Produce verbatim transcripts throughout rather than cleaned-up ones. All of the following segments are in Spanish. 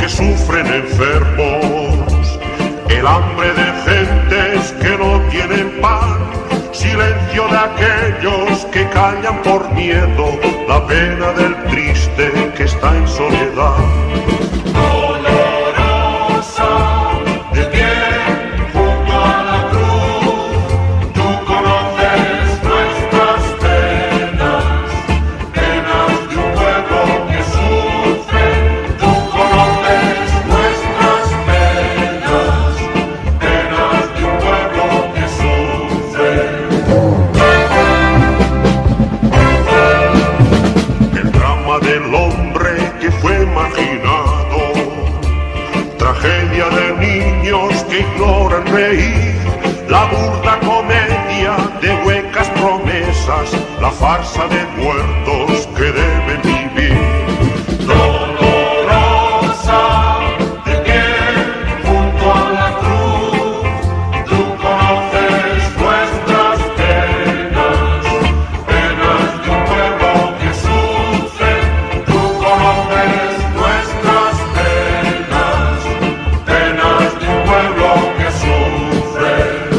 sufren enfermos, el hambre de gentes que no tienen pan, silencio de aquellos que callan por miedo, la pena del triste que está en soledad. Del hombre que fue marginado, tragedia de niños que ignoran reír, la burda comedia de huecas promesas, la farsa de muertos que deben vivir. Dolorosa, de pie junto a la cruz, tú conoces nuestras penas, penas de un pueblo que sufre. Nuestras penas, penas de un pueblo que sufre.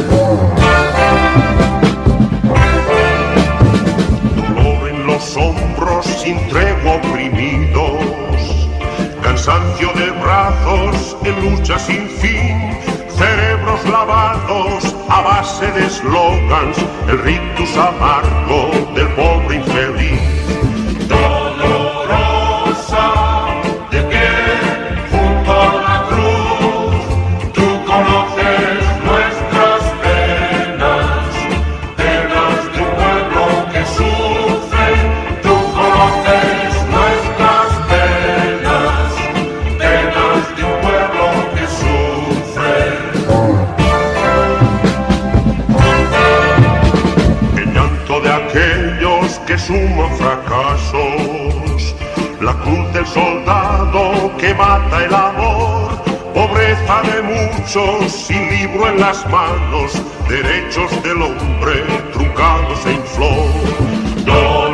Dolor en los hombros sin tregua oprimidos, cansancio de brazos en lucha sin fin, cerebros lavados a base de eslogans, el rictus amargo del pobre infeliz. Aquellos que suman fracasos, la cruz del soldado que mata el amor, pobreza de muchos sin libro en las manos, derechos del hombre truncados en flor.